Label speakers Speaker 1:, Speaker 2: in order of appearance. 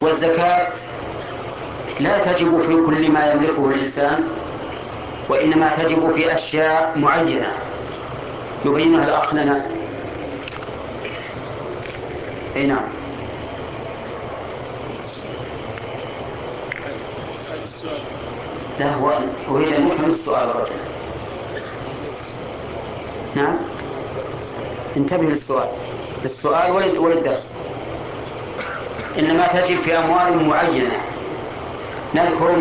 Speaker 1: والزكاة لا تجب في كل ما يملكه الإنسان، وإنما تجب في أشياء معينة يبينها الأخ لنا. أي نعم. لا، هو أريد أن يفهم السؤال الرجل. نعم، انتبه للسؤال، السؤال وللدرس. إنما تجب في أموال معينة نذكر